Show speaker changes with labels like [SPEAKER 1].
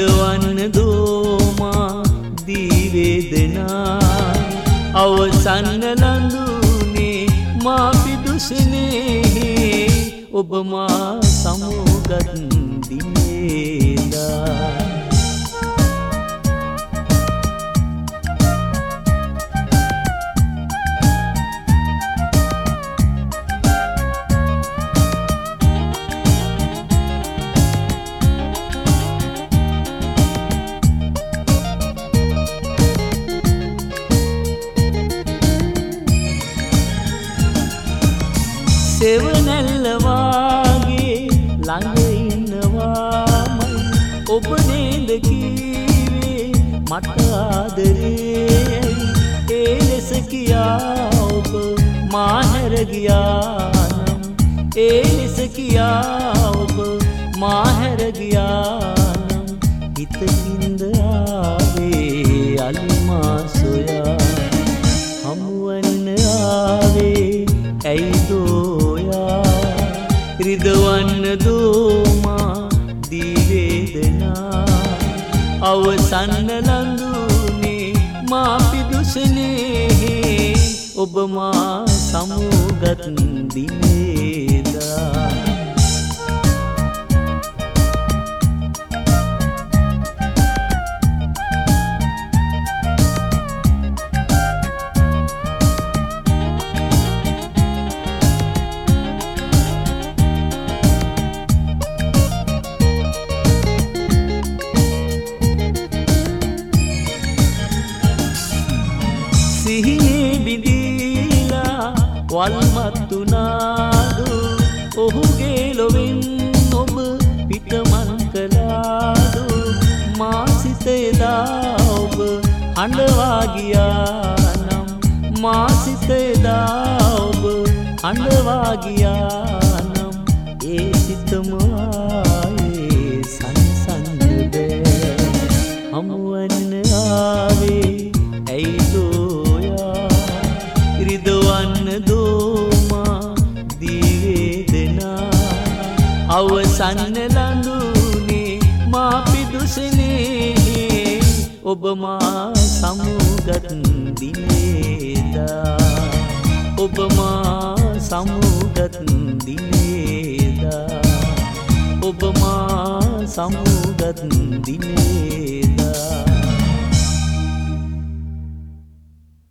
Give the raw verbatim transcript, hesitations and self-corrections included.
[SPEAKER 1] රිදවන්න දෝමා දීවේදනා අවසන්න ලඳුනේ මා පිදුසනේ ඔබ මා සමුගත් දිනේදා සෙවනැල්ල වාගේ ළඟ ඉන්නවාමයි ඔබ නේද කීවේ මට ආදරේ ඒ ලෙස කියා ඔබ මා හැර ගියා නම් ඒ ලෙස කියා ඔබ මා හැර ගියා නම් හිතකින්ද ආවේ අලිමා සොයා හමුවන්න ආවේ ඇයිදෝ රිදවන්න දෝමා දීවේදනා අවසන්න ලඳුනේ මා පිදුසනේ ඔබ මා සමුගත් දිනේදා සිහිනේ බිඳීලා වල්මත්තුනාදු ඔහුගේ ලොවෙන් ඔබ පිටමන් කළාදු මා සිතේදා ඔබ හඬවා ගියා නම් මා සිතේදා ඔබ හඬවා ගියා නම් ඒ සිතම ආයේ සංසන්න බෑ හමුවන්න ආවේ රිදවන්න දෝමා දීවේදනා අවසන්න ලඳුනේ මා පිදුසනේ ඔබ මා සමුගත් දිනේදා ඔබ මා සමුගත් දිනේදා ඔබ මා සමුගත් දිනේදා